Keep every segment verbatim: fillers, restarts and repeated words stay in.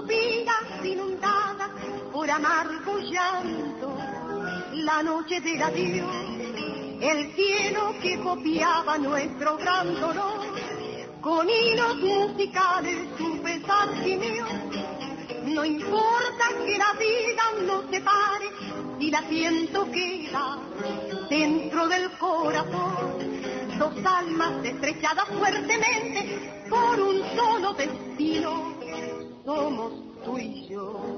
vidas inundadas por amargo llanto, la noche del adiós, el cielo que copiaba nuestro gran dolor, con hilos musicales su pesar gimió. No importa que la vida nos separe, si el asiento queda dentro del corazón, dos almas estrechadas fuertemente por un solo destino, somos tú y yo.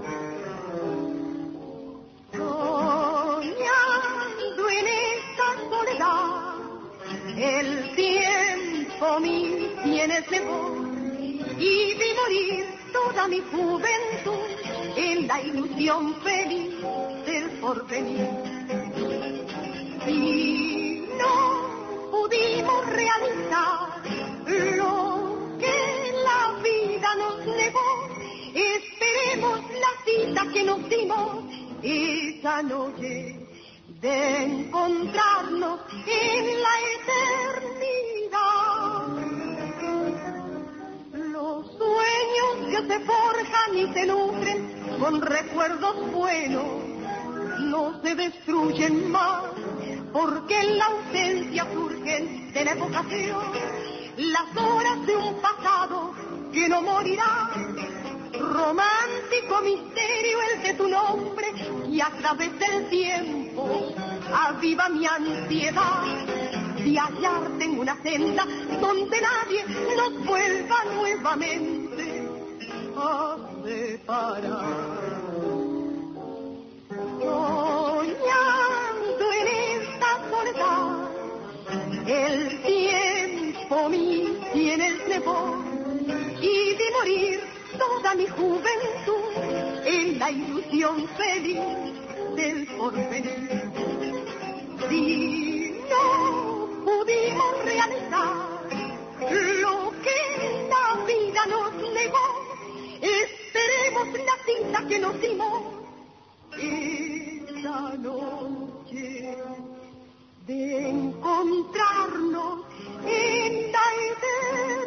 Soñando en esta soledad, el tiempo mi tiene cegó, y vi morir toda mi juventud en la ilusión feliz del porvenir. Y no pudimos realizar lo que la vida nos negó, esperemos la cita que nos dimos esa noche de encontrarnos en la eternidad. Los sueños que se forjan y se nutren con recuerdos buenos no se destruyen más, porque en la ausencia surgen de la evocación las horas de un pasado que no morirá. Romántico misterio el de tu nombre, y a través del tiempo aviva mi ansiedad de hallarte en una senda donde nadie nos vuelva nuevamente a separar. Soñando en esta soledad, el tiempo mi tiene el cebo, y de morir toda mi juventud en la ilusión feliz del porvenir. Si no pudimos realizar lo que la vida nos negó, esperemos la cita que nos dimos esa noche de encontrarnos en la eternidad.